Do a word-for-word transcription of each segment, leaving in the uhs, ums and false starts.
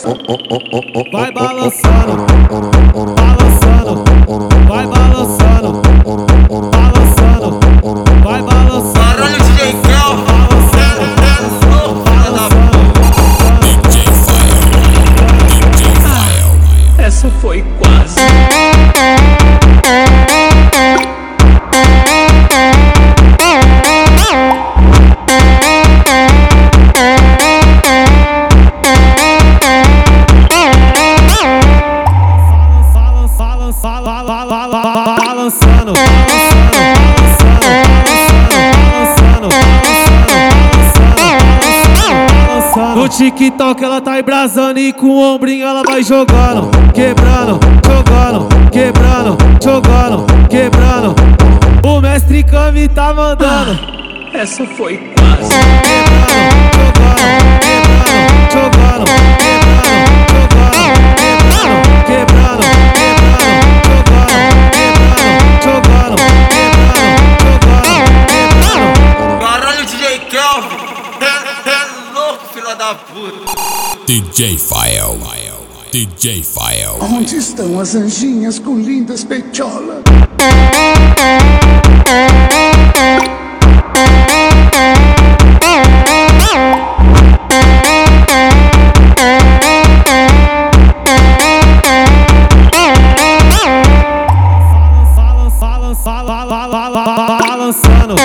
vai balançando, balançando, vai balançando, balançando, vai balançando. Barulho de D J Kelvin, essa foi quase. Balançando, balançando, no TikTok ela tá embrasando e com o ombrinho ela vai jogando, quebrando, jogando, quebrando, jogando, quebrando. O mestre Kami tá mandando. Essa foi quase. Quebrando, jogando, quebrando, quebrando, quebrando, jogando, quebrando. barulho de D J Kelvin, é, é louco, filha da puta. D J Fael, D J Fael. Onde estão as anjinhas com lindas pecholas? Balançando,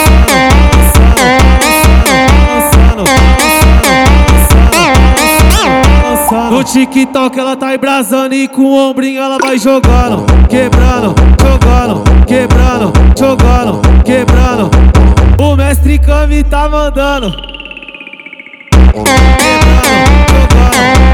no TikTok ela tá embrasando e com o ombrinho ela vai jogando, quebrando, jogando, quebrando, jogando, quebrando. O mestre Kami tá mandando. Quebrando, jogando.